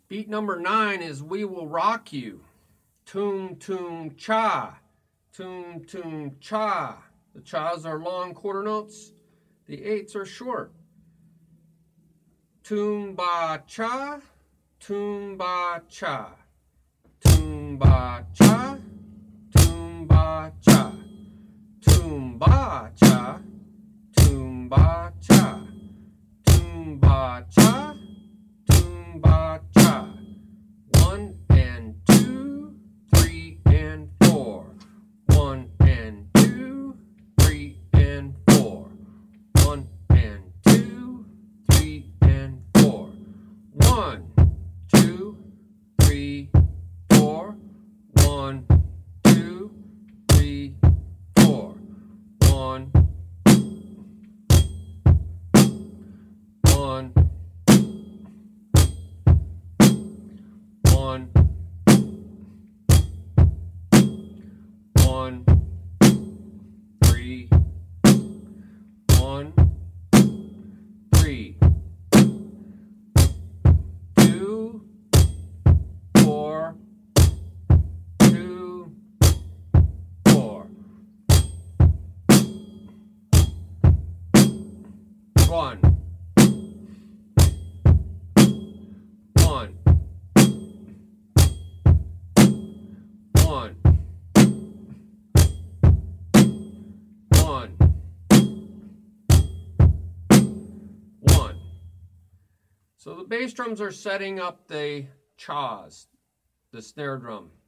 Beat number 9 is We Will Rock You. Toom, toom, cha. Toom, toom, cha. The chas are long quarter notes. The 8s are short. Toom, ba, cha. Toom, ba, cha. Toom, ba, cha. Toom, ba, cha. Toom, ba, cha. Toom, ba, cha. Toom, ba, cha. Toom, ba, cha. 1 and 2, 3 and 4. 1 and 2, 3 and 4. 1 and 2, 3 and 4. 1, 2, 3, 4. 1, 2, 3, 4. 1, 1, 1, 1, 3, 1, 3, 2, 4, 2, 4, 1, 1, 1, 1, 1. So the bass drums are setting up the chas, the snare drum.